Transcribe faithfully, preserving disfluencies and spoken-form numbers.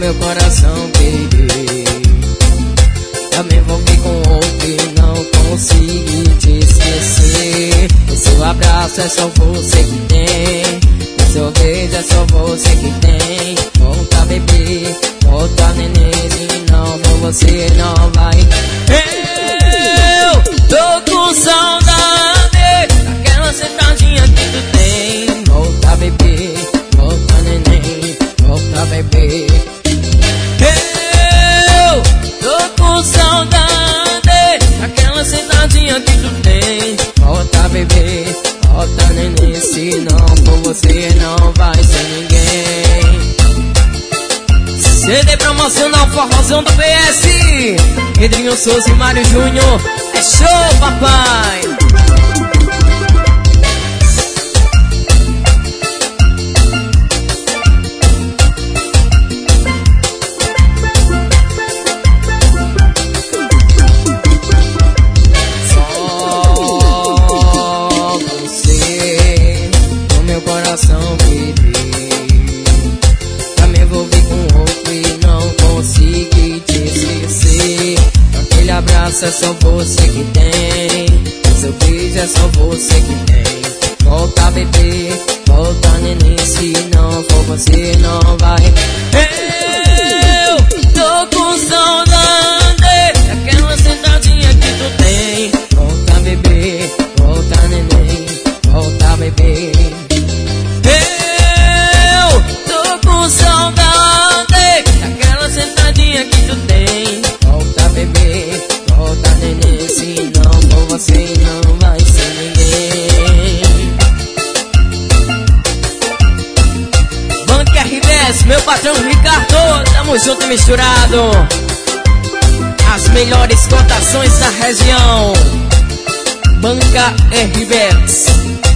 meu coração, baby. Eu me envolvi com outro e não consegui te esquecer. O seu abraço é só você que tem, o seu beijo é só você que tem. Volta, bebê, volta, neném, se não for você não vai. Eu tô com saudade daquela sentadinha que tu tem. Volta, bebê, volta, neném, volta, bebê. Eu tô com saudade daquela sentadinha que tu tem. Volta, bebê, volta, neném, se não for você não vai ser ninguém. C D promocional Forrozão do P S, Pedrinho Souza e Mário Júnior. É show, papai. Coração, baby. Já me envolvi com outro e não consegui te esquecer. Aquele abraço é só você que tem, o seu beijo é só você que tem. Volta, bebê, volta, neném, se não for você não vai. Eu tô com saudade daquela sentadinha que tu tem. Volta, bebê, volta, neném, volta, bebê. Saudade daquela sentadinha que tu tem. Volta, bebê, volta, neném, se não for você não vai ser ninguém. Banca R B S, meu patrão Ricardo, tamo junto e misturado. As melhores cotações da região. Banca R B S.